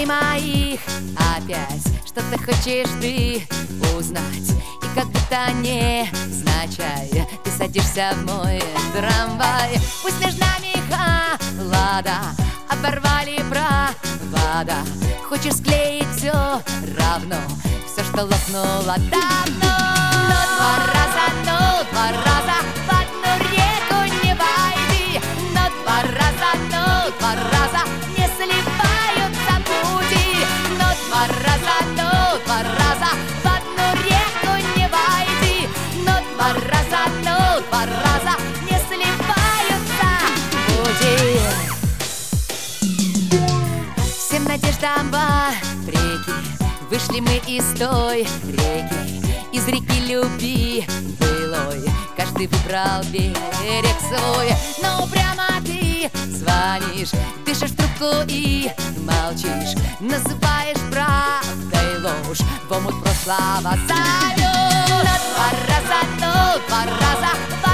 мыслей моих опять что-то хочешь ты узнать. И как будто не значай, ты садишься в мой трамвай. Пусть между нами холода оборвали провода. Хочешь склеить все равно, все, что лопнуло давно. Но два раза в одну реку не войди. Но два раза не сливаются пути. Но два раза в одну реку не войди. Но два раза не сливаются пути. Всем надеждам вопреки вышли мы из той реки, из реки любви былой. Каждый выбрал берег свой, но упрямо ты звонишь, дышишь в трубку и молчишь, называешь правдой ложь, в омут прошлого зовешь. Но два раза